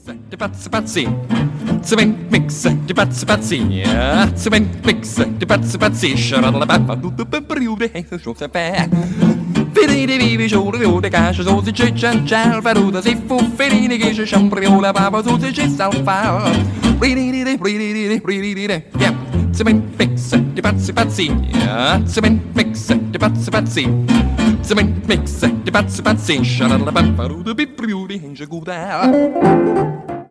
di pazzi pazzi, cement mix di pazzi pazzi, cement mix di pazzi pazzi, sciarala pappa, tutto per periode, e se ciò sapè. Ferini vivi, giuro, di cascia, sosi, c'è ciancial, faruta, si fu, ferini che c'è chambriola, papa, sosi, c'è salfa. Yeah, cement mix di pazzi pazzi, cement mix di pazzi pazzi. Cement mix di pazzi pazzi, sciarala pappa, tutto per periode, e se ciò sapè.